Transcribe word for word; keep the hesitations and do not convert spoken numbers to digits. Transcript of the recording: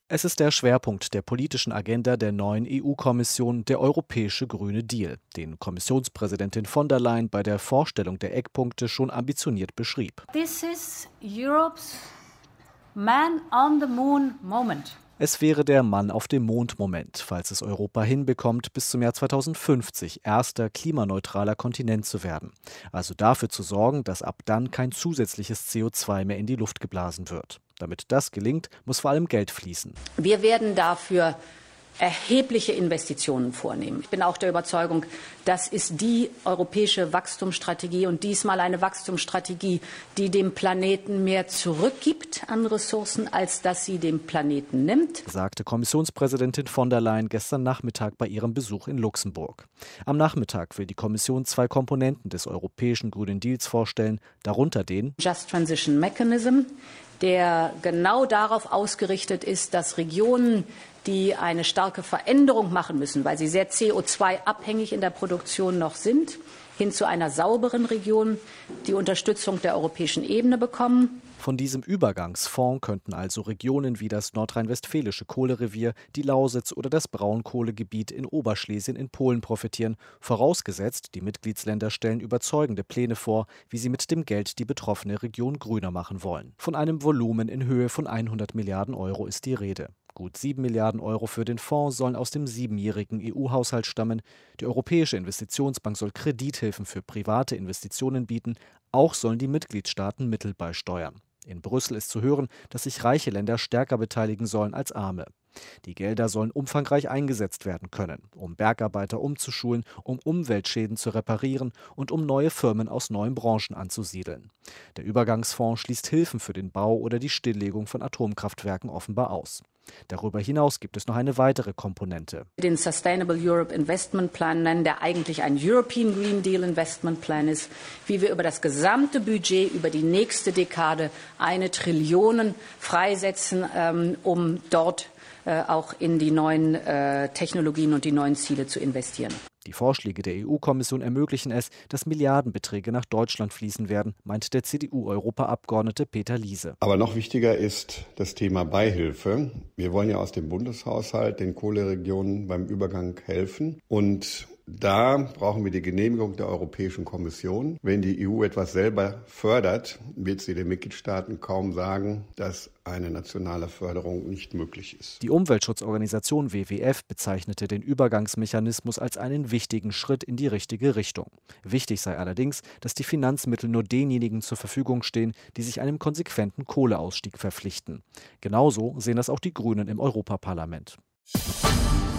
Es ist der Schwerpunkt der politischen Agenda der neuen E U-Kommission, der Europäische Grüne Deal, den Kommissionspräsidentin von der Leyen bei der Vorstellung der Eckpunkte schon ambitioniert beschrieb. This is Europe's man on the moon moment. Es wäre der Mann auf dem Mond-Moment, falls es Europa hinbekommt, bis zum Jahr zweitausendfünfzig erster klimaneutraler Kontinent zu werden. Also dafür zu sorgen, dass ab dann kein zusätzliches C O zwei mehr in die Luft geblasen wird. Damit das gelingt, muss vor allem Geld fließen. Wir werden dafür erhebliche Investitionen vornehmen. Ich bin auch der Überzeugung, das ist die europäische Wachstumsstrategie und diesmal eine Wachstumsstrategie, die dem Planeten mehr zurückgibt an Ressourcen, als dass sie dem Planeten nimmt, sagte Kommissionspräsidentin von der Leyen gestern Nachmittag bei ihrem Besuch in Luxemburg. Am Nachmittag will die Kommission zwei Komponenten des Europäischen Grünen Deals vorstellen, darunter den Just Transition Mechanism, der genau darauf ausgerichtet ist, dass Regionen, die eine starke Veränderung machen müssen, weil sie sehr C O zwei abhängig in der Produktion noch sind, hin zu einer sauberen Region, die Unterstützung der europäischen Ebene bekommen. Von diesem Übergangsfonds könnten also Regionen wie das nordrhein-westfälische Kohlerevier, die Lausitz oder das Braunkohlegebiet in Oberschlesien in Polen profitieren, vorausgesetzt, die Mitgliedsländer stellen überzeugende Pläne vor, wie sie mit dem Geld die betroffene Region grüner machen wollen. Von einem Volumen in Höhe von hundert Milliarden Euro ist die Rede. Gut sieben Milliarden Euro für den Fonds sollen aus dem siebenjährigen E U-Haushalt stammen. Die Europäische Investitionsbank soll Kredithilfen für private Investitionen bieten. Auch sollen die Mitgliedstaaten Mittel beisteuern. In Brüssel ist zu hören, dass sich reiche Länder stärker beteiligen sollen als arme. Die Gelder sollen umfangreich eingesetzt werden können, um Bergarbeiter umzuschulen, um Umweltschäden zu reparieren und um neue Firmen aus neuen Branchen anzusiedeln. Der Übergangsfonds schließt Hilfen für den Bau oder die Stilllegung von Atomkraftwerken offenbar aus. Darüber hinaus gibt es noch eine weitere Komponente. Den Sustainable Europe Investment Plan nennen, der eigentlich ein European Green Deal Investment Plan ist, wie wir über das gesamte Budget, über die nächste Dekade eine Trillion freisetzen, ähm, um dort äh, auch in die neuen äh, Technologien und die neuen Ziele zu investieren. Die Vorschläge der E U-Kommission ermöglichen es, dass Milliardenbeträge nach Deutschland fließen werden, meint der C D U-Europaabgeordnete Peter Liese. Aber noch wichtiger ist das Thema Beihilfe. Wir wollen ja aus dem Bundeshaushalt den Kohleregionen beim Übergang helfen. Und da brauchen wir die Genehmigung der Europäischen Kommission. Wenn die E U etwas selber fördert, wird sie den Mitgliedstaaten kaum sagen, dass eine nationale Förderung nicht möglich ist. Die Umweltschutzorganisation W W F bezeichnete den Übergangsmechanismus als einen wichtigen Schritt in die richtige Richtung. Wichtig sei allerdings, dass die Finanzmittel nur denjenigen zur Verfügung stehen, die sich einem konsequenten Kohleausstieg verpflichten. Genauso sehen das auch die Grünen im Europaparlament.